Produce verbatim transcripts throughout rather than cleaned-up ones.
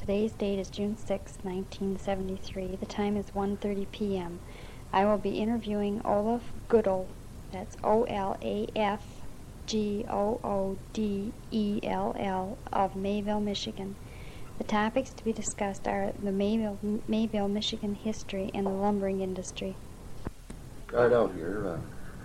Today's date is June sixth, nineteen seventy-three. The time is one thirty p m I will be interviewing Olaf Goodell, that's O L A F G O O D E L L, of Mayville, Michigan. The topics to be discussed are the Mayville, Mayville, Michigan history and the lumbering industry. Start out here.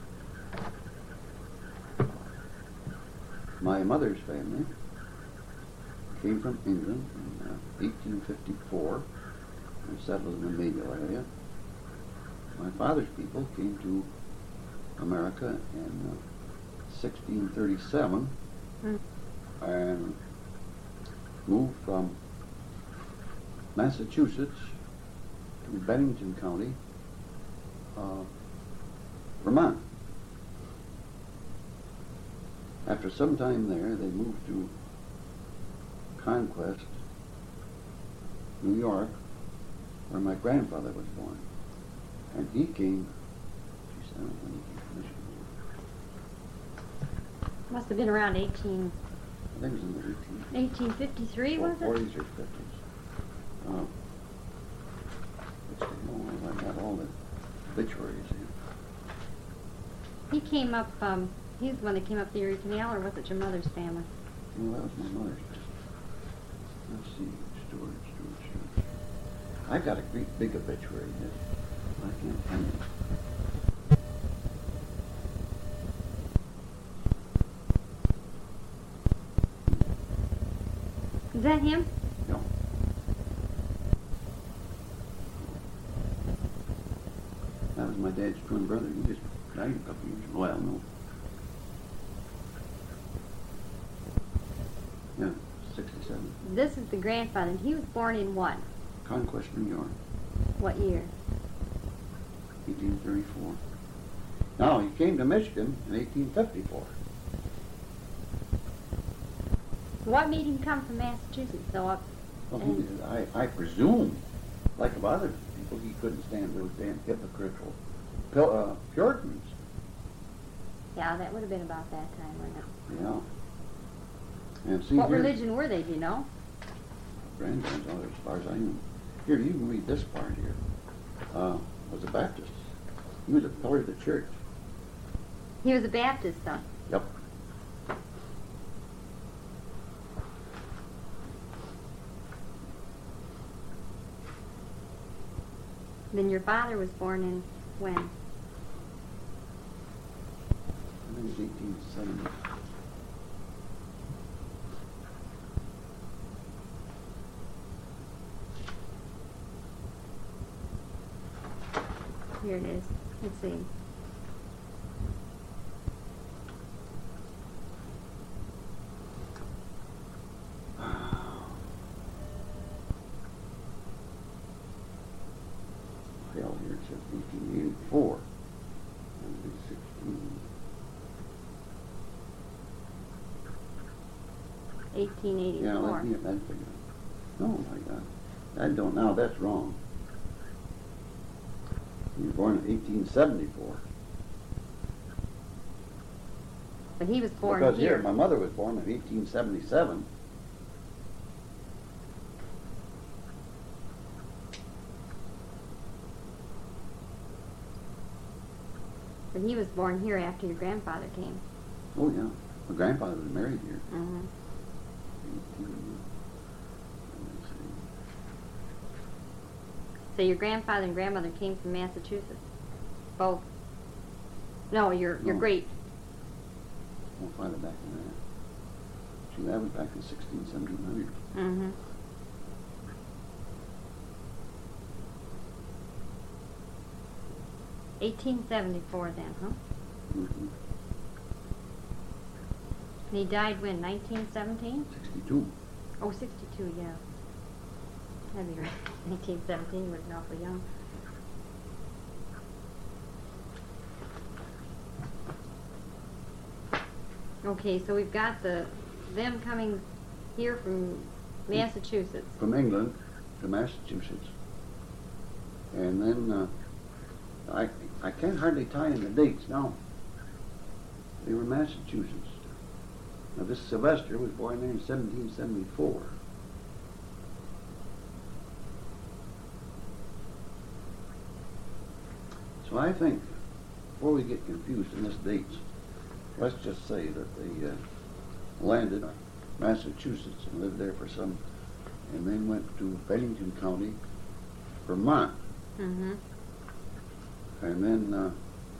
Uh, my mother's family came from England in uh, eighteen fifty-four and settled in the Mayville area. My father's people came to America in uh, sixteen thirty-seven mm. and moved from Massachusetts to Bennington County, uh, Vermont. After some time there, they moved to Conquest, New York, where my grandfather was born. And he came, geez, I don't know when he came from Michigan. Must have been around eighteen... I think it was in the eighteen... eighteen fifty-three, was it? forties or fifties. Uh, let's see, oh, I got all the obituaries here. He came up, um, he was the one that came up the Erie Canal, or was it your mother's family? Well, that was my mother's family. Let's see, Stewart, Stewart, Stewart. I've got a great big obituary here. I can't find it. Is that him? No. That was my dad's twin brother. He just died a couple years ago. Well, no. Yeah, sixty-seven. This is the grandfather, and he was born in what? Conquest, New York. What year? eighteen thirty-four. Now, he came to Michigan in eighteen fifty-four. What made him come from Massachusetts, though? Up Well, he, I, I presume, like of other people, he couldn't stand those damn hypocritical Pil uh, Puritans. Yeah, that would have been about that time, wouldn't it? Yeah. And see what here, religion were they, do you know? grandfather, as far as I know. Here, you can read this part here. Uh, was a Baptist. He was a pillar of the church. He was a Baptist, though. Yep. Then your father was born in when? I think it was eighteen seventy. Here it is. Let's see. Hell, here it says eighteen eighty-four. That'd be sixteen. eighteen eighty-four. Yeah, let me get that figure. Oh my God. I don't now, that's wrong. He was born in eighteen seventy-four. But he was born because here. here, my mother was born in eighteen seventy-seven. But he was born here after your grandfather came. Oh yeah, my grandfather was married here. Mm-hmm. eighteen, let me see. So your grandfather and grandmother came from Massachusetts? Both? No, your your No. great. We'll find it back in there. See, that was back in sixteen, seventeen hundred. Mm-hmm. eighteen seventy-four then, huh? Mm-hmm. And he died when? nineteen seventeen? sixty-two. Oh, sixty-two, yeah. That'd be right. nineteen seventeen was awfully young. Okay, so we've got the them coming here from Massachusetts. From England to Massachusetts. And then, uh, I, I can't hardly tie in the dates now. They were Massachusetts. Now this Sylvester was born there in seventeen seventy-four. Well, I think, before we get confused in this dates, let's just say that they uh, landed in Massachusetts and lived there for some, and then went to Bennington County, Vermont. Mm-hmm. And then uh,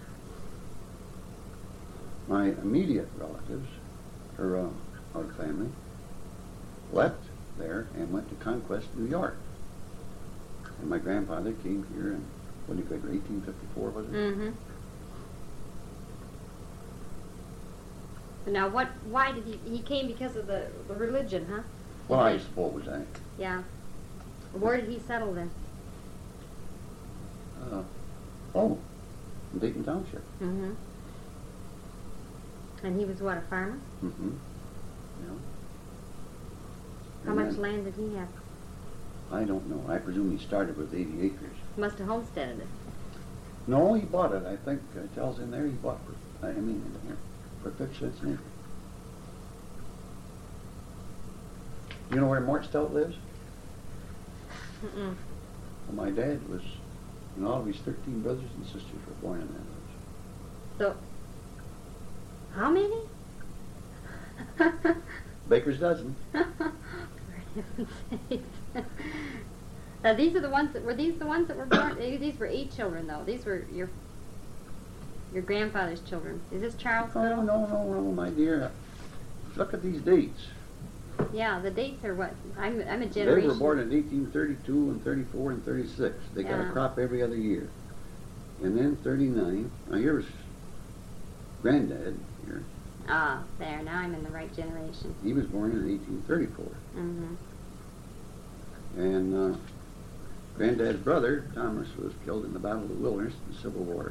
my immediate relatives, her uh, our family, left there and went to Conquest, New York. And my grandfather came here in, what do you figure, eighteen fifty-four, was it? Mm-hmm. So now, what? Why did he? He came because of the, the religion, huh? Well, I Did suppose I. they- Yeah. Where did he settle then? Uh, oh, in Dayton Township. Mm-hmm. And he was what, a farmer? Mm-hmm. Yeah. How And much then- land did he have? I don't know. I presume he started with eighty acres. Must have homesteaded it. No, he bought it. I think uh, it tells in there he bought for, I mean, in here, for fifty cents an acre. You know where Mort Stout lives? Mm-mm. Well, my dad was, and all of his thirteen brothers and sisters were born in that village. So, how many? Baker's dozen. For heaven's sakes. Now these are the ones that were these the ones that were born. eh, These were eight children, though. These were your your grandfather's children. Is this Charles Oh, Goodall? no, no, no, my dear. Look at these dates. Yeah, the dates are what I'm. I'm a They generation. were born in eighteen thirty-two and thirty-four and thirty-six. They got Yeah. a crop every other year. And then thirty-nine. Now here's Granddad here. Ah, there. Now I'm in the right generation. He was born in eighteen thirty-four. Mm-hmm. And uh, Granddad's brother, Thomas, was killed in the Battle of the Wilderness in the Civil War.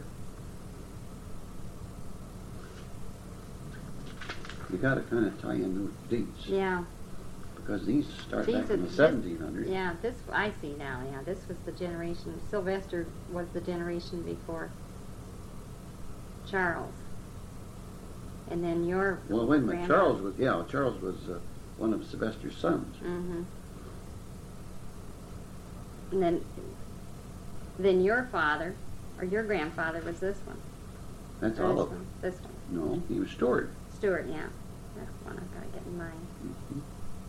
You got to kind of tie in those dates. Yeah. Because these start These back are in the the- seventeen hundreds. Yeah. This I see now. Yeah. This was the generation. Sylvester was the generation before Charles. And then your Well, wait a minute. grandma- Charles was, yeah, Charles was uh, one of Sylvester's sons. Mm-hmm. And then, then your father, or your grandfather, was this one. That's Or all this of them. one. This one. No, he was Stewart. Stewart, yeah. That's the one I've got to get in mind. Mhm.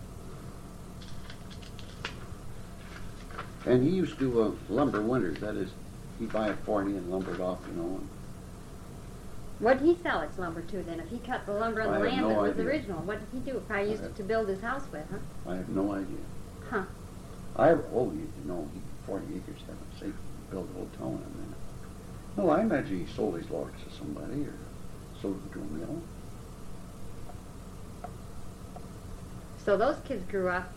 And he used to uh, lumber winters. That is, he'd buy a forty and lumber it off, you know. And What did he sell its lumber to then? If he cut the lumber on I the have land no that was idea. original, what did he do? Probably used I it have- to build his house with, huh? I have no idea. Huh. I oh, you know, he forty acres, heaven's sake, build a whole town on that. No, I imagine he sold his logs to somebody or sold them to a mill. So those kids grew up.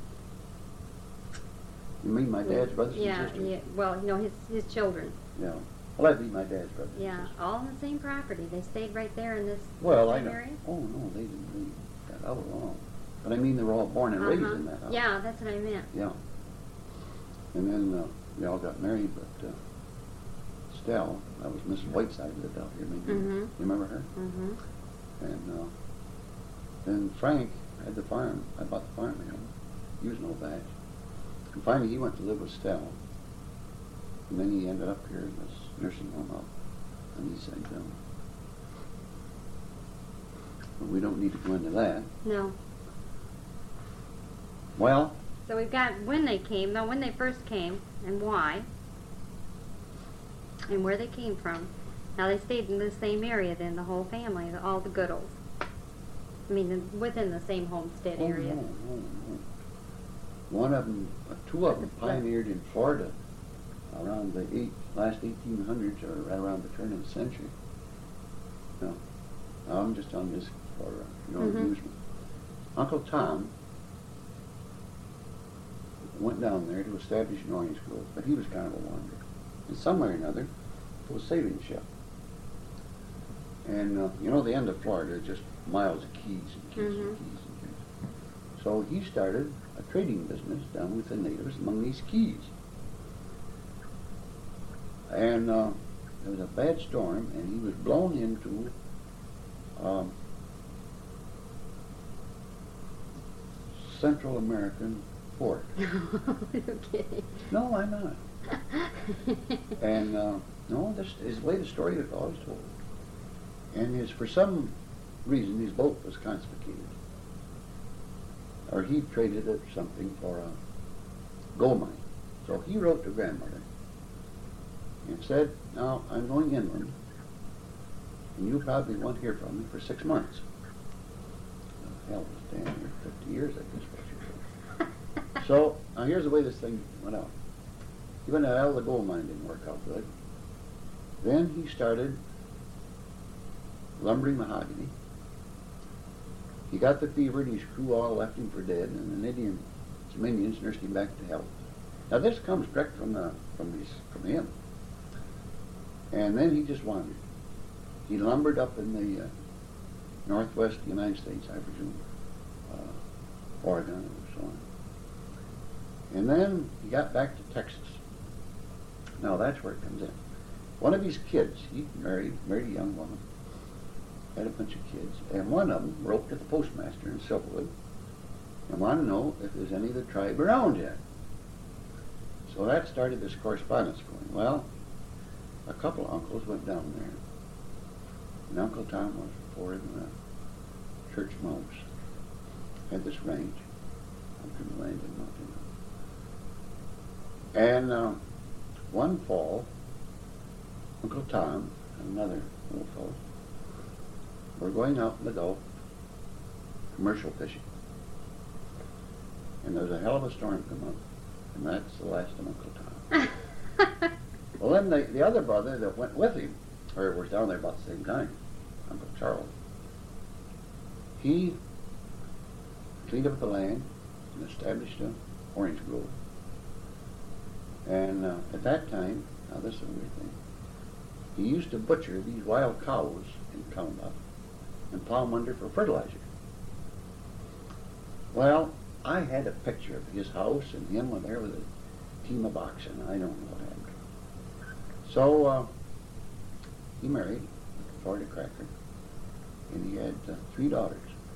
You mean my dad's brothers Yeah, and sisters? yeah. Well, you know, his his children. Yeah. Well, that'd be my dad's brothers and Yeah, sisters. all on the same property. They stayed right there in this Well, I same know. area. Oh no, they didn't leave that out alone. But I mean, they were all born and raised Uh-huh. in that house. Yeah, that's what I meant. Yeah. And then uh, they all got married, but uh, Stell, that was Missus Whiteside, lived out here. Maybe Mhm. you remember her? Mm-hmm. And uh, then Frank had the farm. I bought the farm from him. He was no badge. And finally, he went to live with Stell. And then he ended up here in this nursing home out on the east side town. But we don't need to go into that. No. Well, So we've got when they came, now when they first came, and why, and where they came from. Now they stayed in the same area then, the whole family, the, all the Goodalls. I mean, the- within the same homestead oh, area. no, no, no. One of them, uh, two of them pioneered in Florida around the eight, last eighteen hundreds or right around the turn of the century. No, I'm just telling this for, uh, you know, Mhm. amusement. Uncle Tom went down there to establish an orange grove, but he was kind of a wanderer. And somewhere or another, it was a sailing ship. And, uh, you know, the end of Florida is just miles of keys and keys Mhm. and keys and keys. So he started a trading business down with the natives among these keys. And uh, there was a bad storm, and he was blown into um, Central American fifty-four. Okay. No, I'm not. And uh, no, this is the way the story is always told. And is for some reason his boat was confiscated, or he traded it something for a gold mine. So he wrote to grandmother and said, "Now I'm going inland, and you probably won't hear from me for six months." Well, hell, was damn near fifty years, I guess. What you said. So now here's the way this thing went out. He went out, the gold mine didn't work out good. Then he started lumbering mahogany. He got the fever, and his crew all left him for dead, and an Indian, some Indians nursed him back to health. Now this comes direct from the from his from him. And then he just wandered. He lumbered up in the uh, northwest United States, I presume, uh, Oregon, and so on. And then he got back to Texas. Now that's where it comes in. One of his kids, he married, married a young woman, had a bunch of kids, and one of them wrote to the postmaster in Silverwood and wanted to know if there's any of the tribe around yet. So that started this correspondence going. Well, a couple of uncles went down there, and Uncle Tom was reported in a church mouse, had this range, up in the land in Mountain. And uh, one fall, Uncle Tom and another little fellow were going out in the Gulf commercial fishing. And there was a hell of a storm come up, and that's the last of Uncle Tom. Well, then the, the other brother that went with him, or was down there about the same time, Uncle Charles, he cleaned up the land and established an orange grove. And uh, at that time, now this is a weird thing, he used to butcher these wild cows in Calumet and plow them under for fertilizer. Well, I had a picture of his house and him with there with a team of oxen. I don't know what happened. So uh, he married Florida Cracker, and he had uh, three daughters.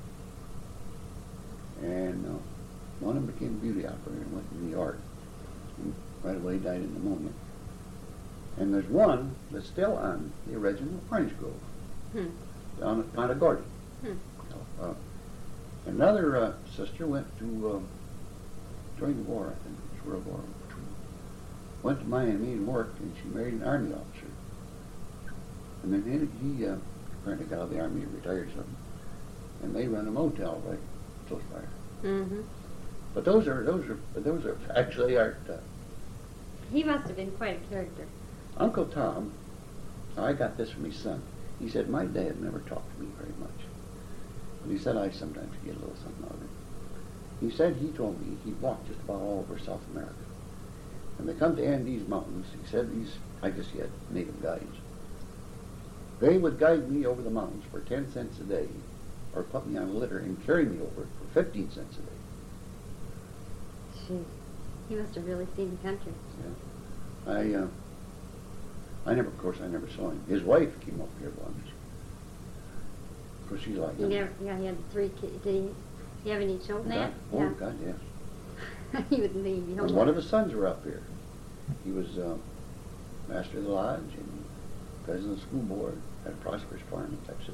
And uh, one of them became a beauty operator and went to New York. And right away died of pneumonia. And there's one that's still on the original Orange Grove, hmm. down at Ponta Gorda. Hmm. Uh, another uh, sister went to, uh, during the war, I think it was World War Two, went to Miami and worked, and she married an Army officer. And then he, he uh, apparently got out of the Army and retired or something. And they run a motel right close by. Mm-hmm. But those are, those are, those are actually aren't. Uh, he must have been quite a character. Uncle Tom, I got this from his son. He said, my dad never talked to me very much. But he said I sometimes get a little something out of it. He said he told me he walked just about all over South America. When they come to Andes Mountains, he said these, I guess he had native guides. They would guide me over the mountains for ten cents a day, or put me on a litter and carry me over it for fifteen cents a day. Jeez. He must have really seen the country. Yeah. I, uh, I never, of course, I never saw him. His wife came up here once. Of course, she's like him. Never, yeah, he had three kids. Did he, did he have any children there? Oh, yeah. God, yes. He would leave. And one of his sons were up here. He was uh, master of the lodge and president of the school board at a prosperous farm in Texas.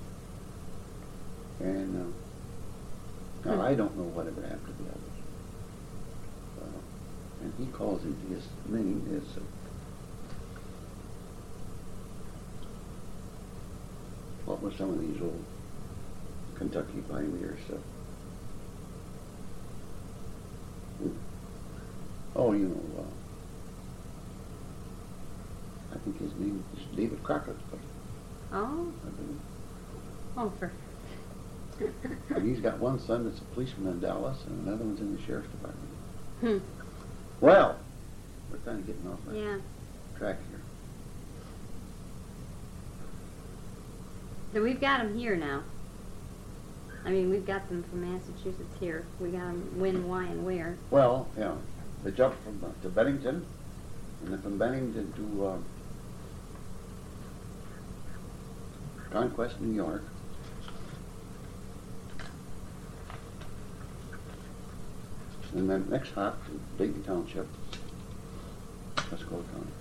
And uh, now, hmm. I don't know whatever happened to the others. Uh, and he calls him, his name is... Uh, what were some of these old Kentucky pioneers? Uh, oh, you know, uh, I think his name is David Crockett. Oh. Oh, for... And he's got one son that's a policeman in Dallas, and another one's in the sheriff's department. Hmm. Well, we're kind of getting off our yeah. track here. So we've got them here now. I mean, we've got them from Massachusetts here. We got them when, why, and where. Well, yeah. They jumped from uh, to Bennington, and then from Bennington to uh, Conquest, New York. And then next hop to Dayton Township, Tuscola County.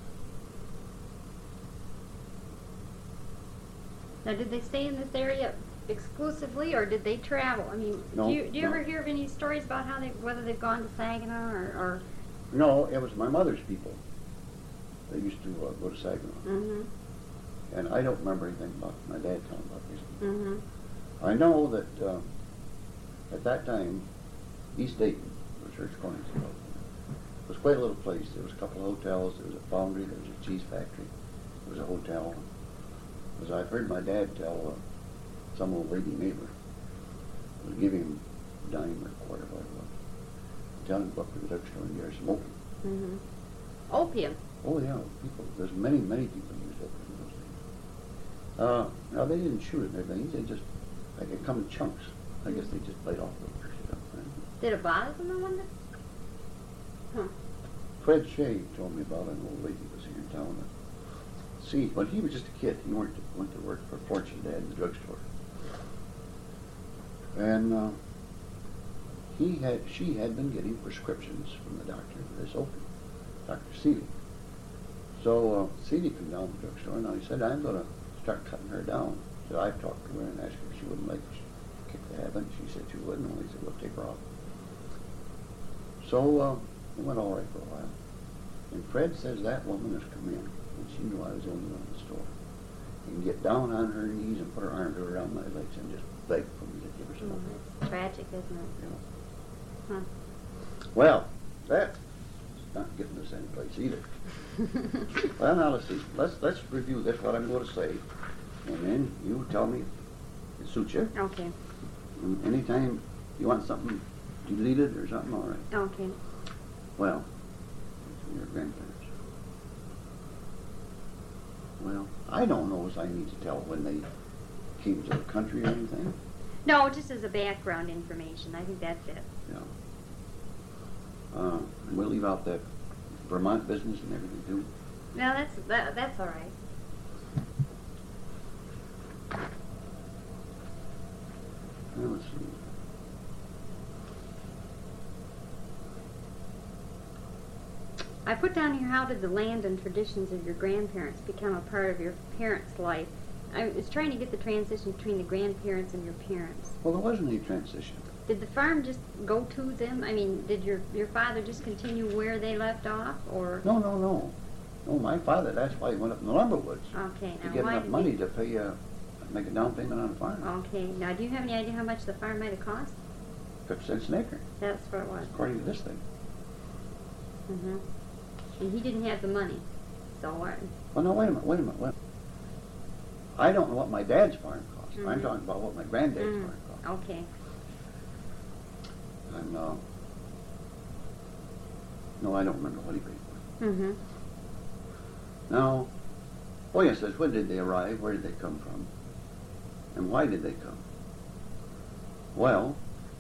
Now, did they stay in this area exclusively, or did they travel? I mean, No, do you, do you no. ever hear of any stories about how they, whether they've gone to Saginaw or, or No, it was my mother's people. They used to uh, go to Saginaw. mm-hmm, And I don't remember anything about my dad telling about this. mm-hmm, I know that uh, at that time, East Dayton, where Church Corners was quite a little place. There was a couple of hotels. There was a foundry. There was a cheese factory. There was a hotel. As I've heard my dad tell uh, some old lady neighbor, was giving him a dime or a quarter, whatever it was, telling him to go up to the drugstore and get her some opium. mm-hmm. Opium. Oh yeah, people. There's many, many people used opium in those days. Uh, now they didn't shoot it and everything. They just like it come in chunks. I guess they just played off the shit up. Right? Did it bother them, I wonder? Huh. Fred Shea told me about an old lady who was here in town. That, see, when he was just a kid, he went to, went to work for Fortune Dad in the drugstore, and uh, he had she had been getting prescriptions from the doctor for this opium, Doctor Seeley. So uh, Seeley came down to the drugstore, and he said, "I'm going to start cutting her down." So I talked to her and asked her if she wouldn't like to kick the habit. She said she wouldn't. And he said, "We'll take her off." So uh, it went all right for a while. And Fred says that woman has come in, and she knew I was the only one in the store, and get down on her knees and put her arms around my legs and just beg for me to give her some opium. Mm, it's tragic, isn't it? You know. Huh. Well, that's not getting us any place either. Well, now let's see. Let's let's review this. What I'm going to say, and then you tell me if it suits you. Okay. And anytime you want something deleted or something, all right. Okay. Well, from your grandparents. Well, I don't know as I need to tell when they came to the country or anything. No, just as a background information. I think that's it. You know. Uh, and we'll leave out that Vermont business and everything too. No, that's that, that's all right. Well, let's see. I put down here, how did the land and traditions of your grandparents become a part of your parents' life? I was trying to get the transition between the grandparents and your parents. Well, there wasn't any transition. Did the farm just go to them? I mean, did your your father just continue where they left off, or? No, no, no. No, my father, that's why he went up in the lumber woods. Okay, To now get why enough did money he? to pay, uh, make a down payment on a farm. Okay, now do you have any idea how much the farm might have cost? Fifty cents an acre, That's what it was. according to this thing. Mm-hmm. And he didn't have the money, so what? Well, no, wait a minute, wait a minute, wait a minute. I don't know what my dad's farm cost. I'm Mhm. talking about what my granddad's Mm, farm cost. okay. And, uh, no, I don't remember what he paid for. Mm-hmm. Now, oh yes, says, when did they arrive? Where did they come from? And why did they come? Well,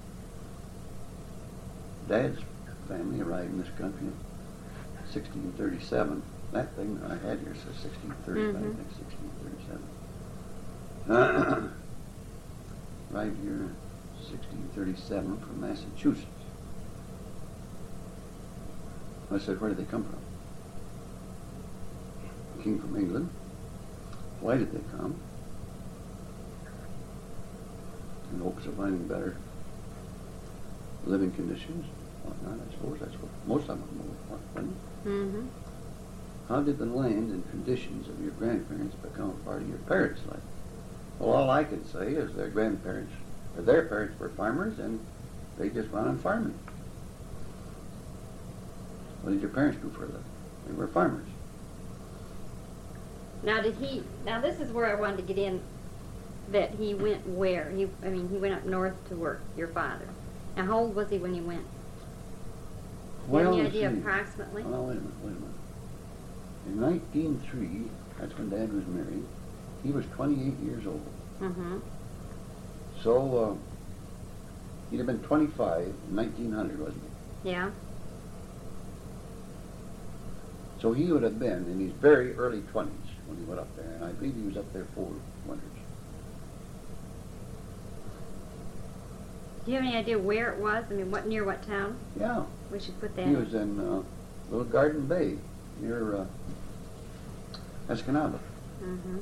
Dad's family arrived in this country in sixteen thirty-seven. That thing that I had here says sixteen thirty, but I Mhm. think sixteen thirty-seven. Arrived here in sixteen thirty-seven from Massachusetts. I said, where did they come from? They came from England. Why did they come? In hopes of finding better living conditions, whatnot. I suppose that's what most of them want. Mm-hmm. How did the land and conditions of your grandparents become part of your parents' life? Well, all I can say is their grandparents, or their parents were farmers, and they just went on farming. What did your parents do for a living? They were farmers. Now did he, now this is where I wanted to get in, that he went where? He, I mean, he went up north to work, your father. Now how old was he when he went? Do you have any let's idea see. approximately? Oh, wait a minute, wait a minute. In nineteen oh three, that's when Dad was married, he was twenty-eight years old. Mm-hmm. So, uh, he'd have been twenty-five in nineteen hundred, wasn't he? Yeah. So he would have been in his very early twenties when he went up there, and I believe he was up there four winters. Do you have any idea where it was? I mean, what near what town? Yeah. We should put that He in. was in uh, Little Garden Bay near uh, Escanaba. Mm-hmm.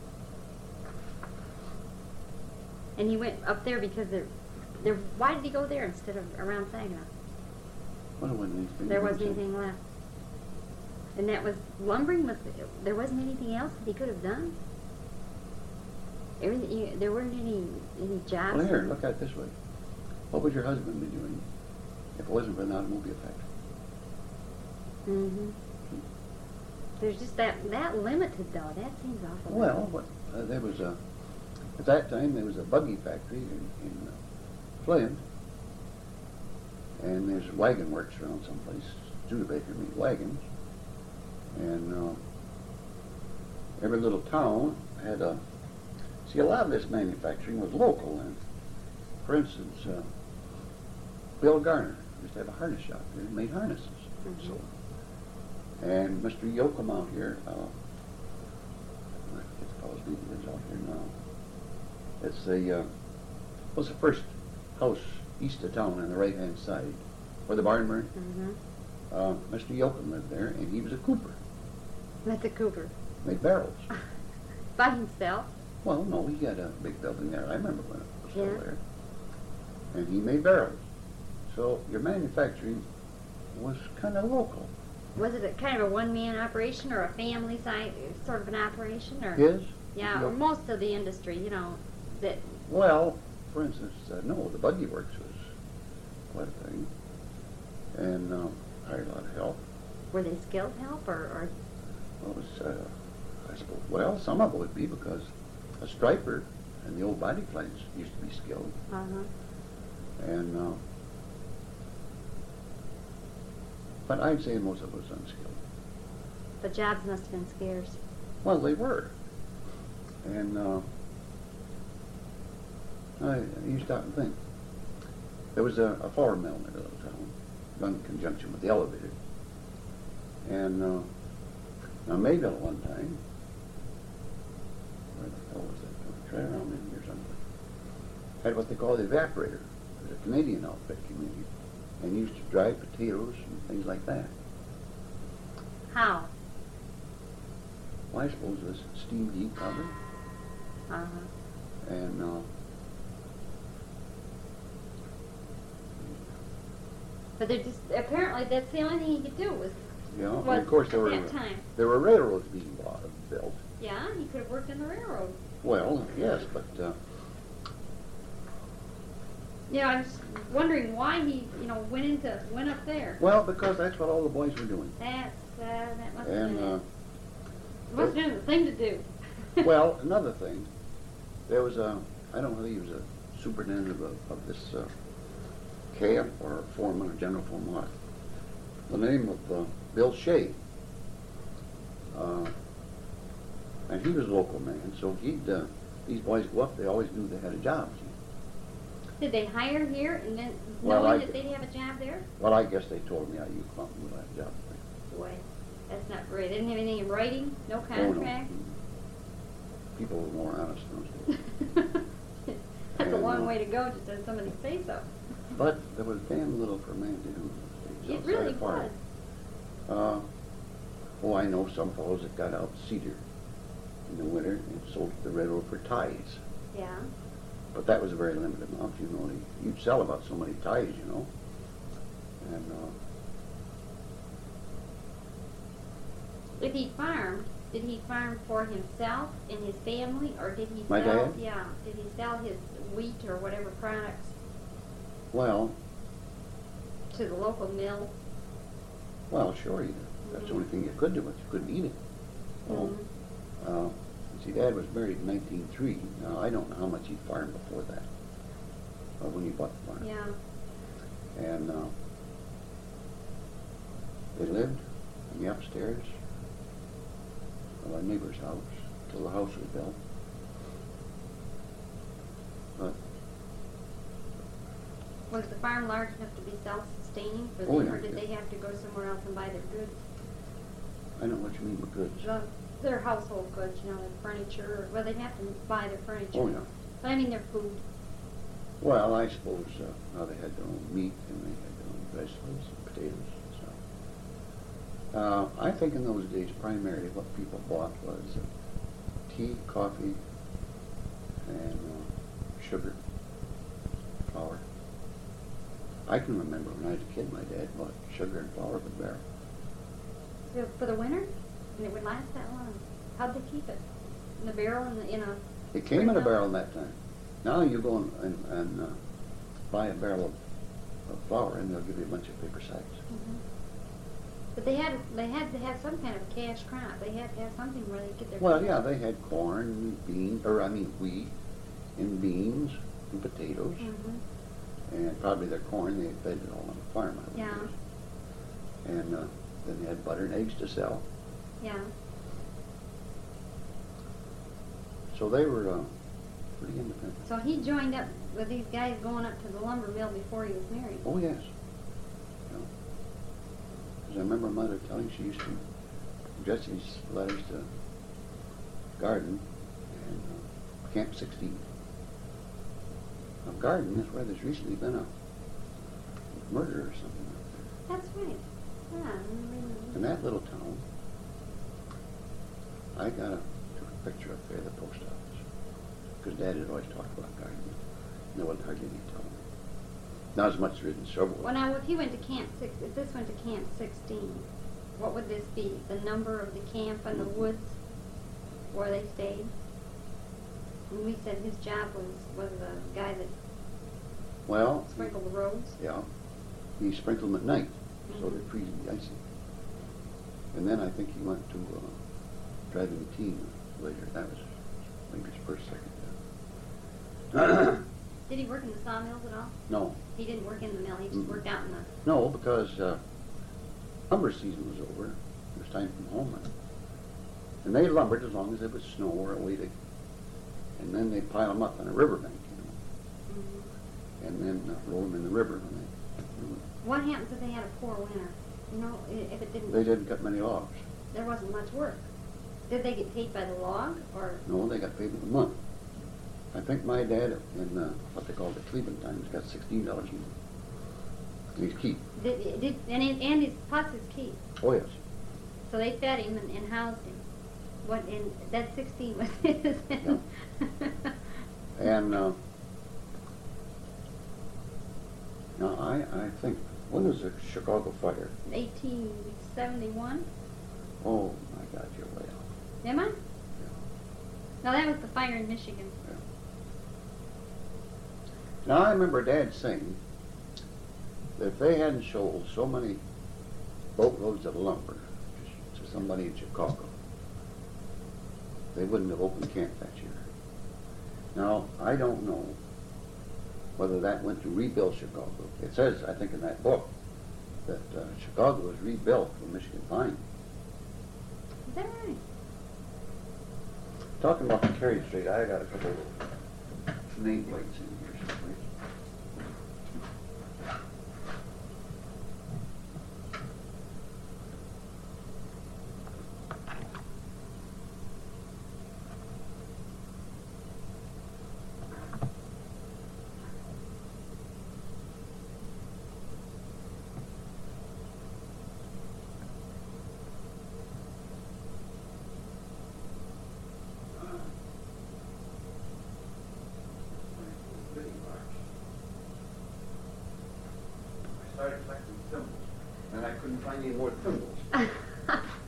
And he went up there because there, there. Why did he go there instead of around Saginaw? Well, there wasn't anything. There wasn't anything left. And that was lumbering. Was there wasn't anything else that he could have done? Everything. You, there weren't any any jobs. Well, here, look at it this way. What would your husband be doing if it wasn't for an automobile factory? Mm-hmm. There's just that that limited though. That seems awful. Well, what, uh, there was a at that time there was a buggy factory in, in uh, Flint, and there's wagon works around someplace. Studebaker made wagons, and uh, every little town had a. See, a lot of this manufacturing was local, and for instance, uh, Bill Garner used to have a harness shop here. He made harnesses. Mm-hmm. So, and Mister Yoakum out here, uh, I forget the fellow's name he lives out here now. It's the uh, was the first house east of town on the right hand side, where the barn burned. Mm-hmm. Uh, Mister Yoakum lived there, and he was a cooper. That's a Cooper. Made barrels. By himself. Well, no, he had a big building there. I remember when it was still Yeah. there. And he made barrels. So your manufacturing was kind of local. Was it a kind of a one-man operation or a family side sort of an operation, or His? yeah, Mister or most of the industry, you know, that Well, for instance, uh, no, the buggy works was quite a thing. And uh, hired a lot of help. were they skilled help or, or Well, it was, uh, I suppose, well, some of it would be because a striper and the old body plants used to be skilled. uh-huh. And, uh, but I'd say most of it was unskilled. The jobs must have been scarce. Well, they were. And uh, I, you stop and think. There was a, a flour mill in that little town, done in conjunction with the elevator. And uh, now Mayville at one time, where the hell was that? Right around in here somewhere, had what they call the evaporator. It was a Canadian outfit came in here and used to dry potatoes and things like that. How? Well, I suppose it was steam heat probably. Uh-huh. And uh, But they're just apparently that's the only thing he could do was you know, was and of course there at were that time. there were railroads being bought, built. Yeah, he could have worked in the railroad. Well, yes, but uh, You know, I was wondering why he, you know, went into went up there. well, because that's what all the boys were doing. That's uh, that must have And been uh, it. Must have been the thing to do. well, another thing, there was a I don't know whether he was a superintendent of, a, of this uh, camp or a foreman, or general foreman. What? The name of uh, Bill Shea. Uh, and he was a local man, so he'd uh, these boys go up. They always knew they had a job. See? Did they hire here and then Well, knowing I- that they'd have a job there? Well, I guess they told me, "Yeah, you come up and we'll have a job." Boy, that's not great. They didn't have anything in writing, no Oh, no. contract. People were more honest in those days. That's a And, long uh, way to go just to have somebody say so. But there was damn little for a man to do in those days It outside really of farming. was. Uh, oh, I know some fellows that got out cedar in the winter and sold to the railroad for ties. Yeah. But that was a very limited amount, you know. You'd sell about so many ties, you know. And uh, If he farmed, did he farm for himself and his family, or did he My sell? dad? Yeah. Did he sell his wheat or whatever products well, to the local mill? well, sure, you, that's the only thing you could do, but you couldn't eat it. Oh, Mhm. uh, you see, Dad was married in nineteen oh three. Now, I don't know how much he farmed before that, or when he bought the farm. Yeah. And uh, they lived in the upstairs of our neighbor's house till the house was built. But, Was the farm large enough to be self-sustaining for Oh, them, yeah, or did yeah. they have to go somewhere else and buy their goods? I know what you mean by goods. The, their household goods, you know, their furniture, or, well, they'd have to buy their furniture. Oh, yeah. But I mean their food. Well, I suppose uh, now they had their own meat and they had their own vegetables and potatoes and stuff. Uh, I think in those days primarily what people bought was uh, tea, coffee, and uh, sugar, flour. I can remember when I was a kid, my dad bought sugar and flour for the barrel. So for the winter? And it would last that long? How'd they keep it? In a barrel in, the, in a... It came in a spring barrel in that time. Now you go and, and, and uh, buy a barrel of, of flour and they'll give you a bunch of paper sacks. Mm-hmm. But they had they had to have some kind of a cash crop. They had to have something where they get their... Well, yeah, they had corn and beans, or I mean wheat and beans and potatoes. Mm-hmm. And probably their corn, they fed it all on the farm. I would Yeah. guess. And uh, then they had butter and eggs to sell. Yeah. So they were uh, pretty independent. So he joined up with these guys going up to the lumber mill before he was married. Oh, yes. Yeah. 'Cause I remember Mother telling she used to address these letters to Garden and uh, Camp sixteen. Now, Garden is where there's recently been a murder or something like That's right. Yeah. I remember. that. In that little town, I got a, took a picture up there of the post office. Because Dad had always talked about Garden. And there wasn't hardly any town. Not as much as there is in Sherwood. Well, now, if he went to Camp Six, if this went to Camp sixteen, what would this be? The number of the camp and the woods where they stayed? And we said his job was was the guy that Well, sprinkled the roads. yeah, he sprinkled them at night, so Mhm. they're freezing the icing. And then I think he went to uh, driving the team later. That was maybe his first, second job. Did he work in the sawmills at all? No, He didn't work in the mill. He just Mm. worked out in the. no, because uh, lumber season was over. It was time to come home. And, and they lumbered as long as it was snow or a way to, and then they'd pile them up on a riverbank, you know, Mhm. and then uh, roll them in the river when they, What happens if they had a poor winter? You know, i- if it didn't, they didn't cut many logs. there wasn't much work. Did they get paid by the log or? No, they got paid with a month. I think my dad in uh, what they call the Cleveland Times got sixteen dollars a month. And his keep. Did, did and his, and his plus his keep. Oh yes. So they fed him and, and housed him. What and that sixteen was his. And uh, now I I think when was the Chicago fire? Eighteen seventy one. Oh my God, you're way off. Am I? No, that was the fire in Michigan. Now I remember Dad saying that if they hadn't sold so many boatloads of lumber to somebody in Chicago, they wouldn't have opened camp that year. Now, I don't know whether that went to rebuild Chicago. It says, I think in that book, that uh, Chicago was rebuilt for Michigan Pine. Is that right? Talking about the Carey Street, I got a couple of nameplates in here someplace. I started collecting thimbles, and I couldn't find any more thimbles.